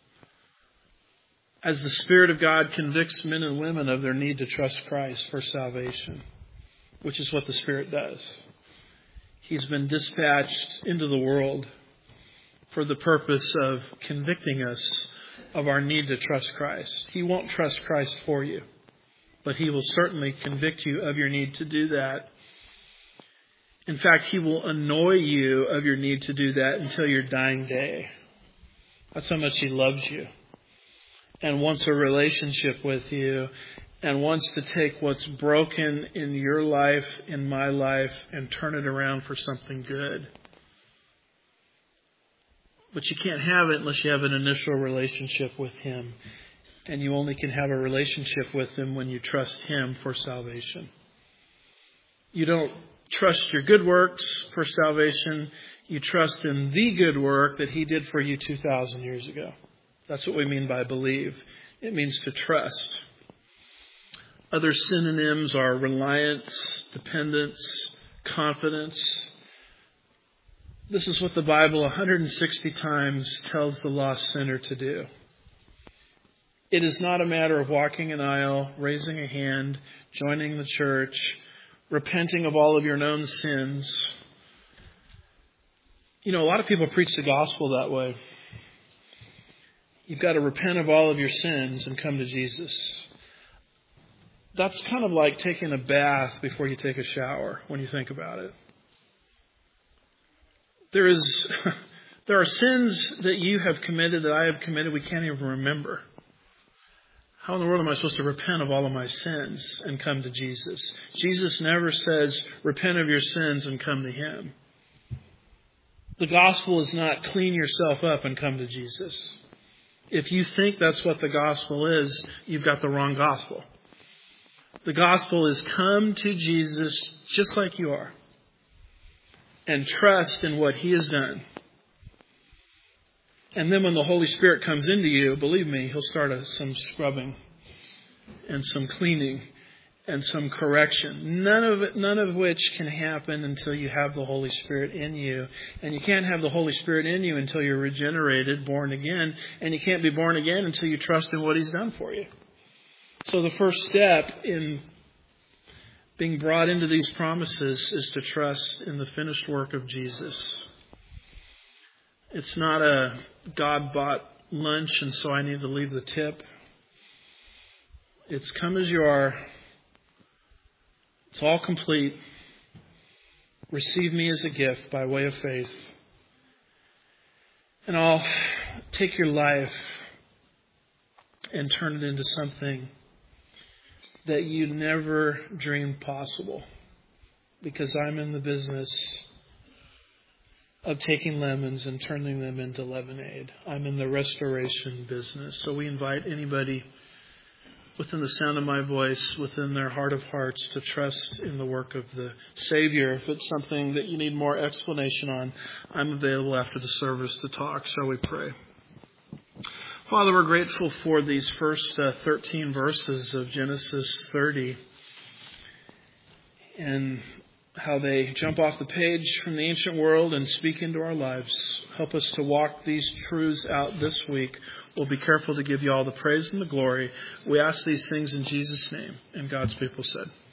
as the Spirit of God convicts men and women of their need to trust Christ for salvation, which is what the Spirit does. He's been dispatched into the world for the purpose of convicting us of our need to trust Christ. He won't trust Christ for you, but he will certainly convict you of your need to do that. In fact, he will annoy you of your need to do that until your dying day. That's how much he loves you and wants a relationship with you and wants to take what's broken in your life, in my life, and turn it around for something good. But you can't have it unless you have an initial relationship with him. And you only can have a relationship with him when you trust him for salvation. You don't trust your good works for salvation. You trust in the good work that he did for you 2,000 years ago. That's what we mean by believe. It means to trust. Other synonyms are reliance, dependence, confidence. This is what the Bible 160 times tells the lost sinner to do. It is not a matter of walking an aisle, raising a hand, joining the church, repenting of all of your known sins. A lot of people preach the gospel that way. You've got to repent of all of your sins and come to Jesus. That's kind of like taking a bath before you take a shower, when you think about it. There are sins that you have committed, that I have committed, we can't even remember. How in the world am I supposed to repent of all of my sins and come to Jesus? Jesus never says, repent of your sins and come to Him. The gospel is not clean yourself up and come to Jesus. If you think that's what the gospel is, you've got the wrong gospel. The gospel is come to Jesus just like you are and trust in what He has done. And then when the Holy Spirit comes into you, believe me, He'll start some scrubbing and some cleaning and some correction. None of which can happen until you have the Holy Spirit in you. And you can't have the Holy Spirit in you until you're regenerated, born again. And you can't be born again until you trust in what He's done for you. So the first step in being brought into these promises is to trust in the finished work of Jesus. It's not a God-bought lunch and so I need to leave the tip. It's come as you are. It's all complete. Receive me as a gift by way of faith. And I'll take your life and turn it into something that you never dreamed possible. Because I'm in the business of taking lemons and turning them into lemonade. I'm in the restoration business. So we invite anybody within the sound of my voice, within their heart of hearts, to trust in the work of the Savior. If it's something that you need more explanation on, I'm available after the service to talk. Shall we pray? Father, we're grateful for these first 13 verses of Genesis 30 and how they jump off the page from the ancient world and speak into our lives. Help us to walk these truths out this week. We'll be careful to give you all the praise and the glory. We ask these things in Jesus' name. And God's people said.